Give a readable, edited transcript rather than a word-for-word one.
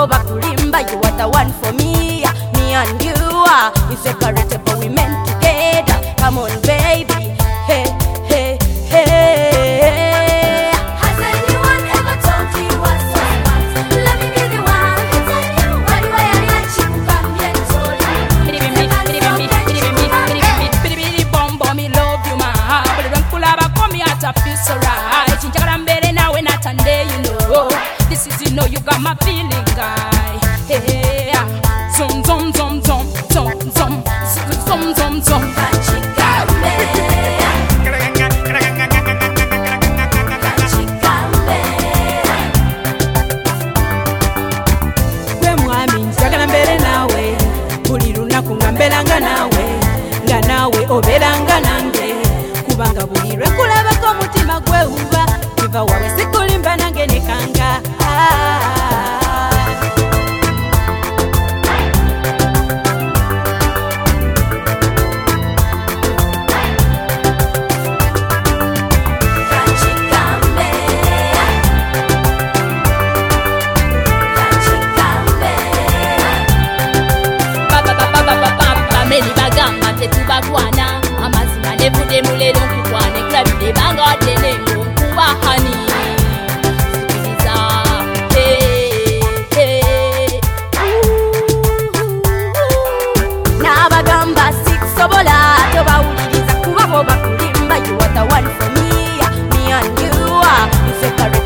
bo bakulimba, you are the one for me. Me and you are inseparable, we meant together. Come on baby, hey, hey, hey. Has anyone ever told you you are so smart? Let me be the one to tell you why I like you, cambien sola. Me love you, my heart. But don't pull up, come here to feel so right. Chinchakara mbele na we not and day, you know. This is, you know, you got my feeling, guy. Hey, zum zum zum zum zum zum zum zum zum. Gwe mwami njagala mbere nawe, buli lunaku nga mberanga nawe, nga nawe oberanga nange, kubanga buli lwe kulabako omutima gwewuba, biva wawe sikulimba nange nekanga. Meli bagamba tetubakwana amazima nevude mulero nkukwane kulabide banga tenengo kubahani sikiriza Nabagamba sikusobola tobawuliriza kuba bo bakulimba, you are the one for me. Me and you are inseparable.